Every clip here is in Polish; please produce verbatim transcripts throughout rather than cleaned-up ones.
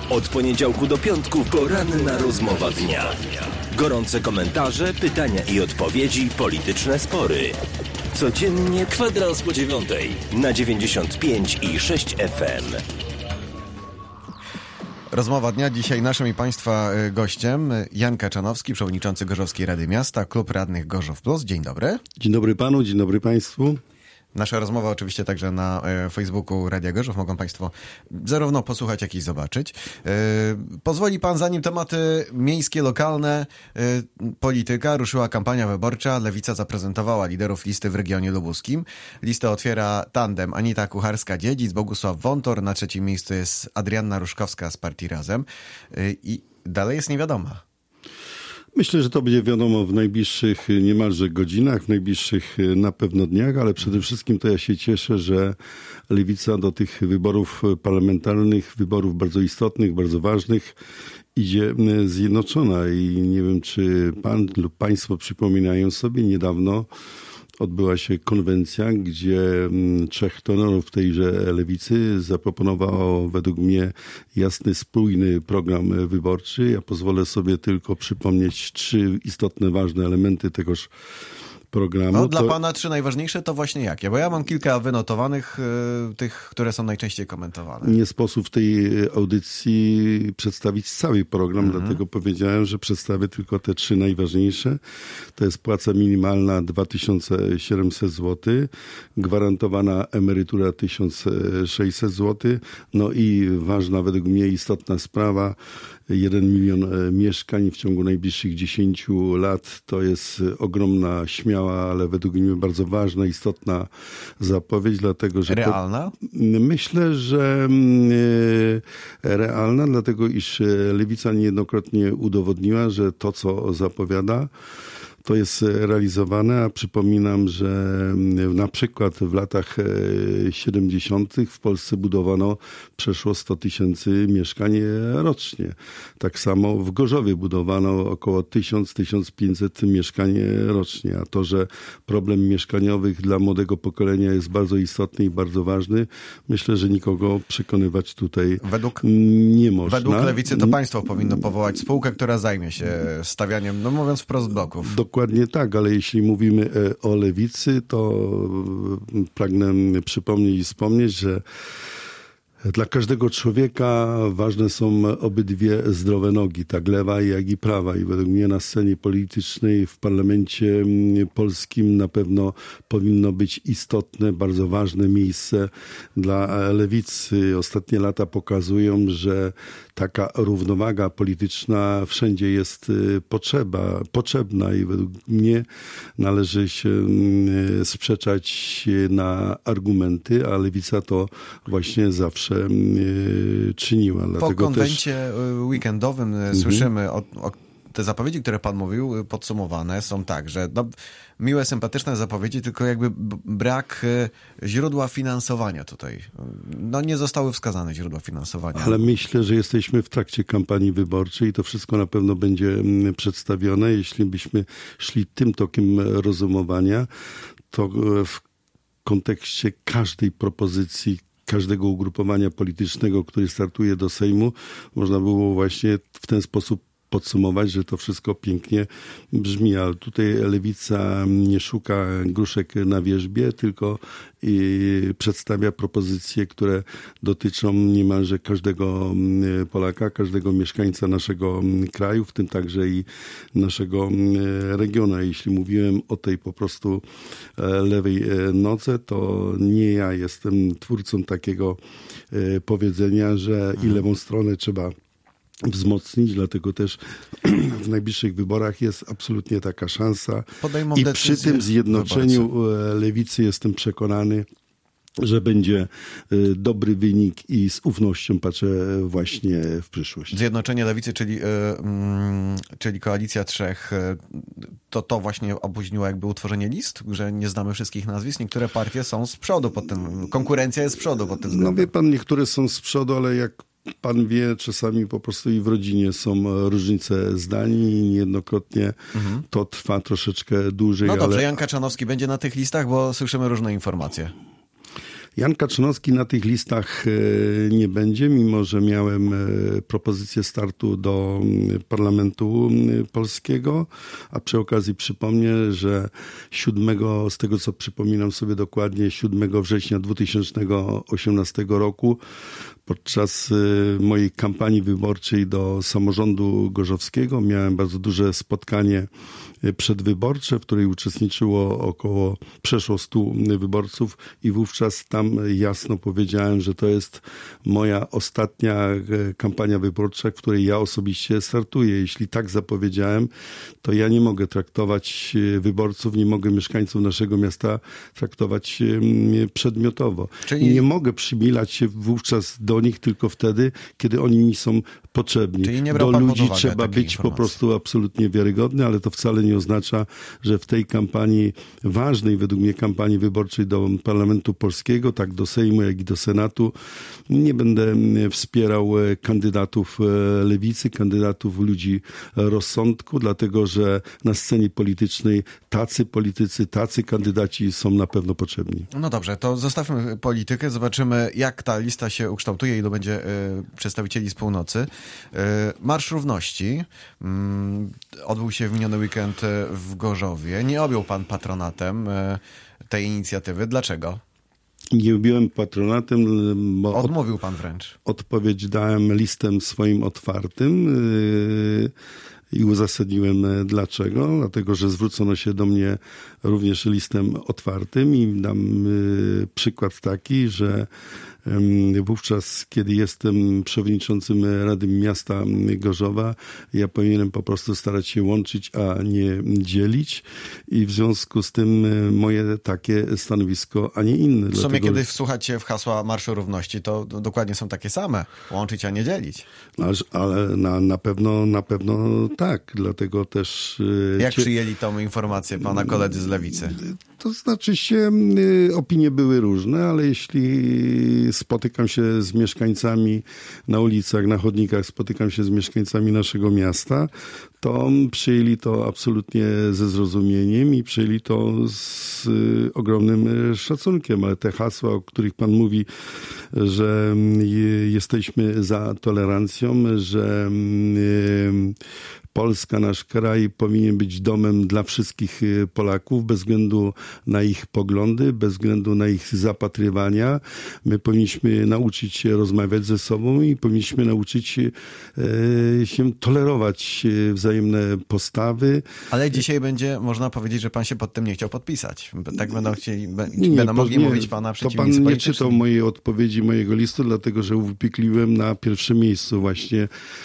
Od poniedziałku do piątku poranna rozmowa dnia. Gorące komentarze, pytania i odpowiedzi, polityczne spory. Codziennie kwadrans po dziewiątej na dziewięćdziesiąt pięć i sześć F M. Rozmowa dnia. Dzisiaj naszym i Państwa gościem Jan Kaczanowski, przewodniczący Gorzowskiej Rady Miasta, Klub Radnych Gorzów Plus. Dzień dobry. Dzień dobry panu, dzień dobry państwu. Nasza rozmowa oczywiście także na Facebooku Radia Gorzów. Mogą Państwo zarówno posłuchać, jak i zobaczyć. Pozwoli Pan, zanim tematy miejskie, lokalne, polityka, ruszyła kampania wyborcza. Lewica zaprezentowała liderów listy w regionie lubuskim. Listę otwiera tandem Anita Kucharska-Dziedzic, Bogusław Wątor. Na trzecim miejscu jest Adrianna Ruszkowska z partii Razem. I dalej jest niewiadoma. Myślę, że to będzie wiadomo w najbliższych niemalże godzinach, w najbliższych na pewno dniach, ale przede wszystkim to ja się cieszę, że Lewica do tych wyborów parlamentarnych, wyborów bardzo istotnych, bardzo ważnych idzie zjednoczona i nie wiem, czy pan lub państwo przypominają sobie, niedawno odbyła się konwencja, gdzie trzech tenorów tejże lewicy zaproponowało według mnie jasny, spójny program wyborczy. Ja pozwolę sobie tylko przypomnieć trzy istotne, ważne elementy tegoż programu. No, dla to... pana trzy najważniejsze to właśnie jakie? Bo ja mam kilka wynotowanych, y, tych, które są najczęściej komentowane. Nie sposób w tej audycji przedstawić cały program, Mhm. dlatego powiedziałem, że przedstawię tylko te trzy najważniejsze. To jest płaca minimalna dwa tysiące siedemset złotych, gwarantowana emerytura tysiąc sześćset złotych, no i ważna według mnie istotna sprawa, jeden milion mieszkań w ciągu najbliższych dziesięciu lat. To jest ogromna, śmiała, ale według mnie bardzo ważna, istotna zapowiedź, dlatego że... Realna? To, myślę, że e, realna, dlatego iż Lewica niejednokrotnie udowodniła, że to, co zapowiada, to jest realizowane, a przypominam, że na przykład w latach siedemdziesiątych w Polsce budowano przeszło sto tysięcy mieszkań rocznie. Tak samo w Gorzowie budowano około tysiąc do tysiąca pięćset mieszkań rocznie. A to, że problem mieszkaniowych dla młodego pokolenia jest bardzo istotny i bardzo ważny, myślę, że nikogo przekonywać tutaj według, nie można. Według Lewicy to państwo powinno powołać spółkę, która zajmie się stawianiem, no mówiąc wprost, bloków. Dokładnie tak, ale jeśli mówimy o Lewicy, to pragnę przypomnieć i wspomnieć, że dla każdego człowieka ważne są obydwie zdrowe nogi, tak lewa jak i prawa. I według mnie na scenie politycznej w parlamencie polskim na pewno powinno być istotne, bardzo ważne miejsce dla Lewicy. Ostatnie lata pokazują, że taka równowaga polityczna wszędzie jest potrzeba, potrzebna i według mnie należy się sprzeczać na argumenty, a Lewica to właśnie zawsze czyniła. Po Dlatego konwencie też... weekendowym mhm. słyszymy o, o te zapowiedzi, które pan mówił, podsumowane są tak, że no, miłe, sympatyczne zapowiedzi, tylko jakby brak źródła finansowania tutaj. No nie zostały wskazane źródła finansowania. Ale myślę, że jesteśmy w trakcie kampanii wyborczej i to wszystko na pewno będzie przedstawione. Jeśli byśmy szli tym tokiem rozumowania, to w kontekście każdej propozycji, każdego ugrupowania politycznego, który startuje do Sejmu, można było właśnie w ten sposób podsumować, że to wszystko pięknie brzmi, ale tutaj Lewica nie szuka gruszek na wierzbie, tylko i przedstawia propozycje, które dotyczą niemalże każdego Polaka, każdego mieszkańca naszego kraju, w tym także i naszego regionu. Jeśli mówiłem o tej po prostu lewej nodze, to nie ja jestem twórcą takiego powiedzenia, że i lewą stronę trzeba wzmocnić, dlatego też w najbliższych wyborach jest absolutnie taka szansa. Podejmą I przy tym zjednoczeniu wyborcy. Lewicy jestem przekonany, że będzie dobry wynik i z ufnością patrzę właśnie w przyszłość. Zjednoczenie Lewicy, czyli, yy, yy, czyli koalicja trzech, yy, to to właśnie opóźniło jakby utworzenie list, że nie znamy wszystkich nazwisk. Niektóre partie są z przodu pod tym, konkurencja jest z przodu pod tym względem. No wie pan, niektóre są z przodu, ale jak pan wie, czasami po prostu i w rodzinie są różnice zdań i niejednokrotnie mhm. to trwa troszeczkę dłużej. No dobrze, ale... Jan Kaczanowski będzie na tych listach, bo słyszymy różne informacje. Jan Kaczynowski na tych listach nie będzie, mimo że miałem propozycję startu do Parlamentu Polskiego, a przy okazji przypomnę, że siódmego, z tego co przypominam sobie dokładnie, siódmego września dwa tysiące osiemnastego roku podczas mojej kampanii wyborczej do samorządu gorzowskiego miałem bardzo duże spotkanie przedwyborcze, w której uczestniczyło około przeszło stu wyborców i wówczas tam jasno powiedziałem, że to jest moja ostatnia kampania wyborcza, w której ja osobiście startuję. Jeśli tak zapowiedziałem, to ja nie mogę traktować wyborców, nie mogę mieszkańców naszego miasta traktować przedmiotowo. Czyli nie mogę przymilać się wówczas do nich tylko wtedy, kiedy oni mi są potrzebni. Czyli nie brał do pan ludzi pod uwagę trzeba być informacji. Po prostu absolutnie wiarygodny, ale to wcale nie oznacza, że w tej kampanii, ważnej według mnie kampanii wyborczej do Parlamentu Polskiego, tak do Sejmu, jak i do Senatu, nie będę wspierał kandydatów lewicy, kandydatów ludzi rozsądku, dlatego że na scenie politycznej tacy politycy, tacy kandydaci są na pewno potrzebni. No dobrze, to zostawmy politykę, zobaczymy jak ta lista się ukształtuje, ilu będzie y, przedstawicieli z północy. Y, Marsz Równości y, odbył się w miniony weekend w Gorzowie. Nie objął pan patronatem y, tej inicjatywy. Dlaczego? Nie byłem patronatem, bo odmówił pan wręcz. Odpowiedź dałem listem swoim otwartym yy, i uzasadniłem dlaczego. Dlatego, że zwrócono się do mnie również listem otwartym i dam yy, przykład taki, że wówczas, kiedy jestem przewodniczącym Rady Miasta Gorzowa, ja powinienem po prostu starać się łączyć, a nie dzielić i w związku z tym moje takie stanowisko, a nie inne. W sumie, Dlatego... kiedy wsłuchacie w hasła Marszu Równości, to dokładnie są takie same. Łączyć, a nie dzielić. Ale na, na pewno, na pewno tak. Dlatego też... Jak cie... przyjęli tą informację pana koledzy z Lewicy? To znaczy się, opinie były różne, ale jeśli spotykam się z mieszkańcami na ulicach, na chodnikach, spotykam się z mieszkańcami naszego miasta, to przyjęli to absolutnie ze zrozumieniem i przyjęli to z ogromnym szacunkiem, ale te hasła, o których pan mówi, że jesteśmy za tolerancją, że Polska, nasz kraj powinien być domem dla wszystkich Polaków, bez względu na ich poglądy, bez względu na ich zapatrywania. My powinniśmy nauczyć się rozmawiać ze sobą i powinniśmy nauczyć się, e, się tolerować wzajemne postawy. Ale dzisiaj będzie, można powiedzieć, że pan się pod tym nie chciał podpisać. Tak będą chcieli, nie, będą mogli nie, mówić pana przeciwnicy polityczni. To pan nie polityczni. czytał mojej odpowiedzi, mojego listu, dlatego że uwypikliłem na pierwszym miejscu właśnie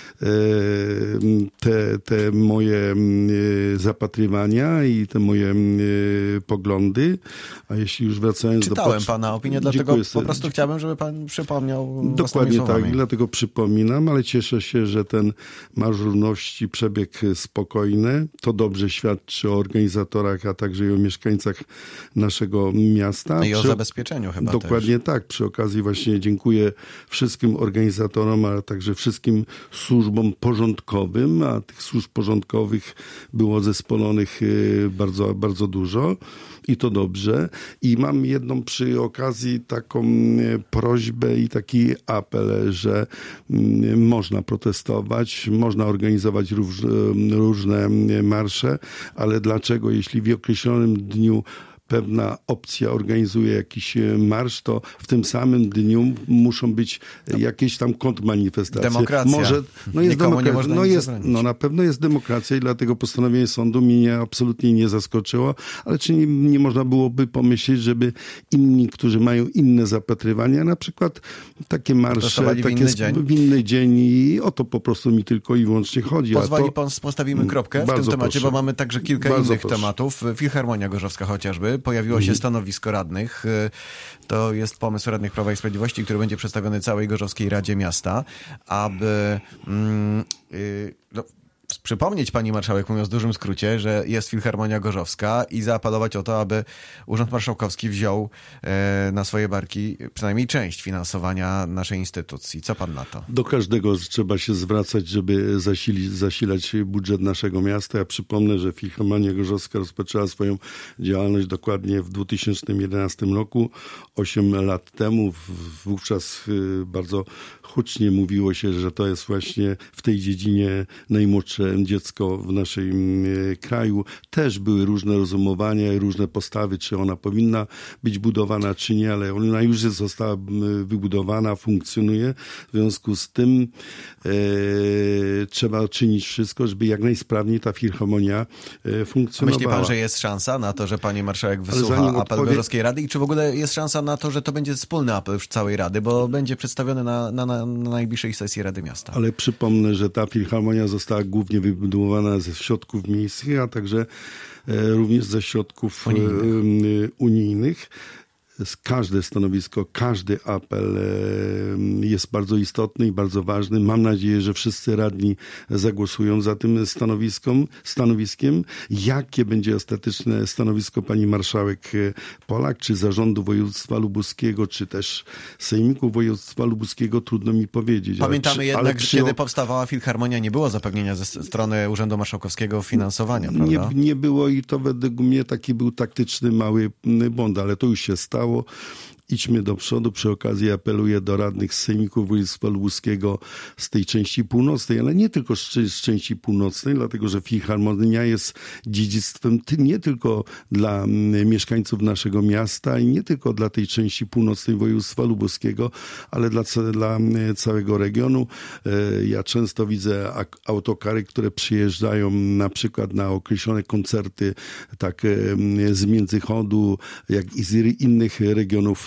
te, te moje zapatrywania i te moje poglądy, a jeśli już wracając Czytałem do... Czytałem pana opinię, dlatego po prostu chciałbym, żeby pan przypomniał. Dokładnie tak, dlatego przypominam, ale cieszę się, że ten Marsz Równości przebiegł spokojny. To dobrze świadczy o organizatorach, a także i o mieszkańcach naszego miasta. No i o przy... zabezpieczeniu chyba Dokładnie też. Tak. Przy okazji właśnie dziękuję wszystkim organizatorom, ale także wszystkim służbom porządkowym, a tych służb porządkowych było zespolonych bardzo, bardzo dużo i to dobrze. I mam jedną przy okazji taką prośbę i taki apel, że można protestować, można organizować róż, różne marsze, ale dlaczego, jeśli w określonym dniu pewna opcja organizuje jakiś marsz, to w tym samym dniu muszą być jakieś tam kontrmanifestacje. Demokracja. Może, no jest Nikomu demokracja. nie można no, jest, zabronić. no na pewno jest demokracja i dlatego postanowienie sądu mnie absolutnie nie zaskoczyło, ale czy nie, nie można byłoby pomyśleć, żeby inni, którzy mają inne zapatrywania, na przykład takie marsze, w takie inny dzień. w inny dzień i o to po prostu mi tylko i wyłącznie chodzi. Pozwoli to... pan, postawimy kropkę w Bardzo tym temacie, proszę. bo mamy także kilka Bardzo innych proszę. tematów. Filharmonia Gorzowska chociażby. Pojawiło się stanowisko radnych. To jest pomysł radnych Prawa i Sprawiedliwości, który będzie przedstawiony całej Gorzowskiej Radzie Miasta, aby mm, yy, no, przypomnieć pani marszałek, mówiąc w dużym skrócie, że jest Filharmonia Gorzowska i zaapelować o to, aby Urząd Marszałkowski wziął e, na swoje barki przynajmniej część finansowania naszej instytucji. Co pan na to? Do każdego trzeba się zwracać, żeby zasilić, zasilać budżet naszego miasta. Ja przypomnę, że Filharmonia Gorzowska rozpoczęła swoją działalność dokładnie w dwa tysiące jedenastym roku, osiem lat temu. Wówczas bardzo hucznie mówiło się, że to jest właśnie w tej dziedzinie najmłodsze dziecko w naszym kraju. Też były różne rozumowania i różne postawy, czy ona powinna być budowana, czy nie, ale ona już została wybudowana, funkcjonuje. W związku z tym e, trzeba czynić wszystko, żeby jak najsprawniej ta filharmonia e, funkcjonowała. Myśli pan, że jest szansa na to, że pani marszałek wysłucha apel odpowie... Gorzowskiej Rady i czy w ogóle jest szansa na to, że to będzie wspólny apel całej Rady, bo będzie przedstawiony na, na, na najbliższej sesji Rady Miasta? Ale przypomnę, że ta filharmonia została głównie wybudowana ze środków miejskich, a także e, również ze środków unijnych. E, unijnych. Każde stanowisko, każdy apel jest bardzo istotny i bardzo ważny. Mam nadzieję, że wszyscy radni zagłosują za tym stanowiskom, stanowiskiem. Jakie będzie ostateczne stanowisko pani marszałek Polak, czy zarządu województwa lubuskiego, czy też sejmiku województwa lubuskiego, trudno mi powiedzieć. Pamiętamy ale, jednak, ale że przy... kiedy powstawała Filharmonia, nie było zapewnienia ze strony Urzędu Marszałkowskiego finansowania, prawda? Nie, nie było i to według mnie taki był taktyczny mały błąd, ale to już się stało. Idźmy do przodu. Przy okazji apeluję do radnych z sejmiku województwa lubuskiego z tej części północnej, ale nie tylko z, z części północnej, dlatego że Filharmonia jest dziedzictwem nie tylko dla mieszkańców naszego miasta i nie tylko dla tej części północnej województwa lubuskiego, ale dla, dla całego regionu. Ja często widzę autokary, które przyjeżdżają na przykład na określone koncerty tak z Międzychodu, jak i z innych regionów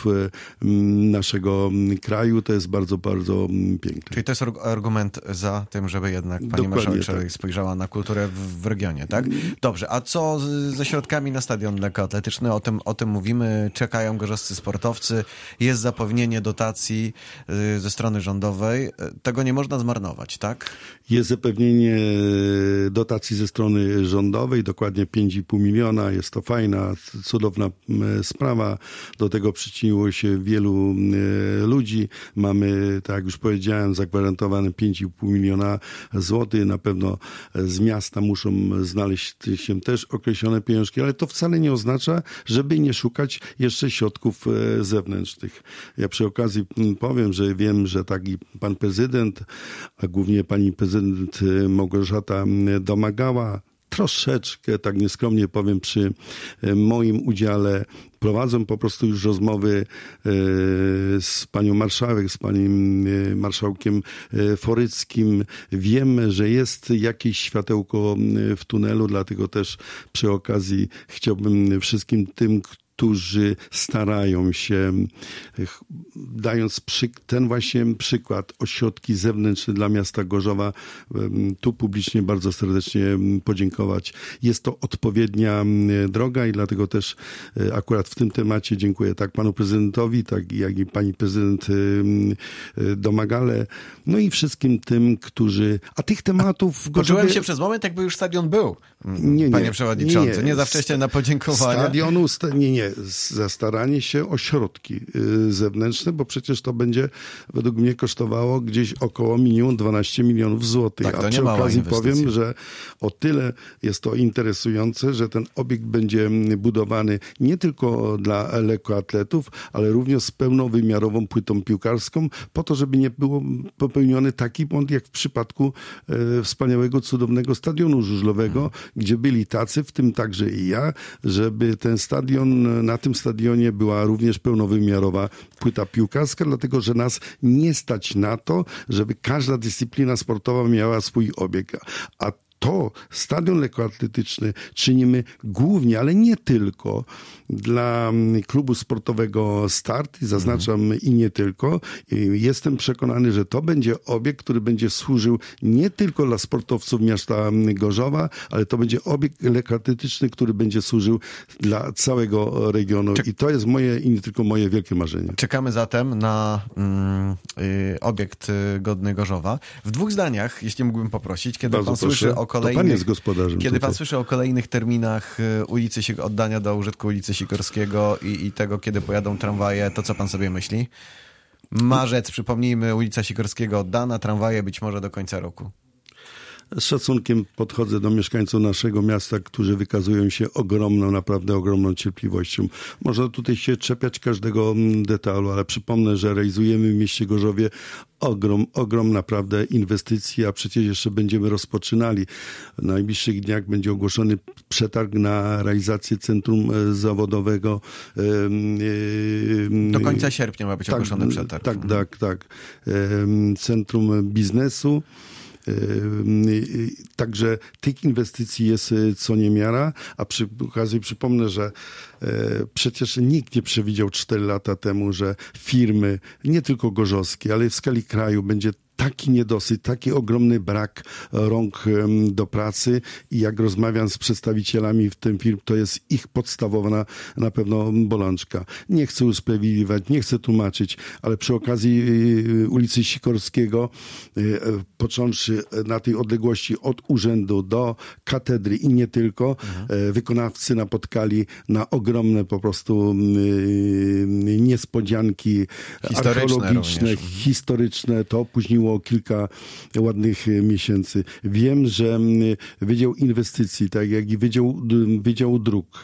naszego kraju. To jest bardzo, bardzo piękne. Czyli to jest argument za tym, żeby jednak pani Dokładnie marszałek tak. spojrzała na kulturę w, w regionie, tak? Dobrze, a co z, ze środkami na stadion lekkoatletyczny? O tym, o tym mówimy. Czekają gorzowscy sportowcy. Jest zapewnienie dotacji y, ze strony rządowej. Tego nie można zmarnować, tak? Jest zapewnienie dotacji ze strony rządowej, dokładnie pięć i pół miliona. Jest to fajna, cudowna sprawa. Do tego przyczyniło się wielu ludzi. Mamy, tak jak już powiedziałem, zagwarantowane pięć i pół miliona złotych. Na pewno z miasta muszą znaleźć się też określone pieniążki, ale to wcale nie oznacza, żeby nie szukać jeszcze środków zewnętrznych. Ja przy okazji powiem, że wiem, że tak i pan prezydent, a głównie pani prezydent Małgorzata domagała, troszeczkę, tak nieskromnie powiem, przy moim udziale prowadzą po prostu już rozmowy z panią marszałek, z panem marszałkiem Foryckim. Wiemy, że jest jakieś światełko w tunelu, dlatego też przy okazji chciałbym wszystkim tym, którzy starają się, dając przy, ten właśnie przykład, ośrodki zewnętrzne dla miasta Gorzowa, tu publicznie bardzo serdecznie podziękować. Jest to odpowiednia droga i dlatego też akurat w tym temacie dziękuję tak panu prezydentowi, tak jak i pani prezydent Domagale, no i wszystkim tym, którzy... A tych tematów w Gorzowie... Poczułem się przez moment, jakby już stadion był, nie, nie, panie przewodniczący. Nie, nie. nie za wcześnie na podziękowania. Stadionu, nie, nie. Za staranie się o środki zewnętrzne, bo przecież to będzie według mnie kosztowało gdzieś około minimum dwanaście milionów złotych. Tak, to a nie przy mała okazji inwestycja. powiem, że o tyle jest to interesujące, że ten obiekt będzie budowany nie tylko dla lekkoatletów, ale również z pełnowymiarową płytą piłkarską, po to, żeby nie było popełniony taki błąd, jak w przypadku e, wspaniałego, cudownego stadionu żużlowego, hmm. gdzie byli tacy, w tym także i ja, żeby ten stadion, na tym stadionie była również pełnowymiarowa płyta piłkarska, dlatego że nas nie stać na to, żeby każda dyscyplina sportowa miała swój obieg. A to stadion lekkoatletyczny czynimy głównie, ale nie tylko dla klubu sportowego Start, zaznaczam mhm. i nie tylko. Jestem przekonany, że to będzie obiekt, który będzie służył nie tylko dla sportowców miasta Gorzowa, ale to będzie obiekt lekkoatletyczny, który będzie służył dla całego regionu. Czek- I to jest moje i nie tylko moje wielkie marzenie. Czekamy zatem na mm, y, obiekt y, godny Gorzowa. W dwóch zdaniach, jeśli mógłbym poprosić, kiedy Bardzo pan proszę. słyszy o o kolejnych... To pan jest gospodarzem. Kiedy tutaj. pan słyszy o kolejnych terminach ulicy, oddania do użytku ulicy Sikorskiego i, i tego, kiedy pojadą tramwaje, to co pan sobie myśli? Marzec, przypomnijmy, ulica Sikorskiego oddana, tramwaje być może do końca roku. Z szacunkiem podchodzę do mieszkańców naszego miasta, którzy wykazują się ogromną, naprawdę ogromną cierpliwością. Można tutaj się czepiać każdego detalu, ale przypomnę, że realizujemy w mieście Gorzowie ogrom, ogrom naprawdę inwestycji, a przecież jeszcze będziemy rozpoczynali. W najbliższych dniach będzie ogłoszony przetarg na realizację centrum zawodowego. Do końca sierpnia ma być tak, ogłoszony przetarg. Tak, tak, tak. Centrum biznesu. Także tych inwestycji jest co niemiara, a przy okazji przypomnę, że przecież nikt nie przewidział cztery lata temu, że firmy, nie tylko gorzowskie, ale w skali kraju będzie taki niedosyt, taki ogromny brak rąk do pracy i jak rozmawiam z przedstawicielami w tym firm, to jest ich podstawowa na, na pewno bolączka. Nie chcę usprawiedliwiać, nie chcę tłumaczyć, ale przy okazji ulicy Sikorskiego, począwszy na tej odległości od urzędu do katedry i nie tylko, mhm. wykonawcy napotkali na ogromne po prostu niespodzianki archeologiczne, historyczne. To opóźniło kilka ładnych miesięcy. Wiem, że Wydział Inwestycji, tak jak i Wydział, Wydział Dróg,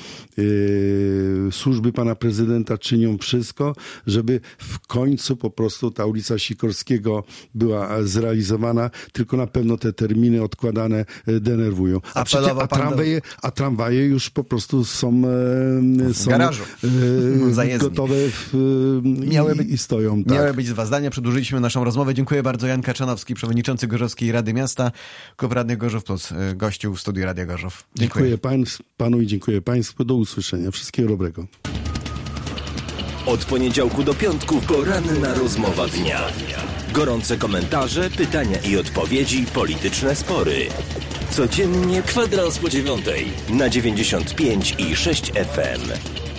służby pana prezydenta czynią wszystko, żeby w końcu po prostu ta ulica Sikorskiego była zrealizowana, tylko na pewno te terminy odkładane denerwują. A, przecież, a, tramwaje, a tramwaje już po prostu są, są e, gotowe w, miały i, być, i stoją. Tak. Miały być dwa zdania. Przedłużyliśmy naszą rozmowę. Dziękuję bardzo. Jan Kaczanowski, przewodniczący Gorzowskiej Rady Miasta, Klub Radnych Gorzów Plus, gościu w studiu Radia Gorzów. Dziękuję. Dziękuję pan, panu i dziękuję państwu. Do usłyszenia. Wszystkiego dobrego. Od poniedziałku do piątku poranna rozmowa dnia. Gorące komentarze, pytania i odpowiedzi, polityczne spory. Codziennie kwadrans po dziewiątej na dziewięćdziesiąt pięć i sześć F M.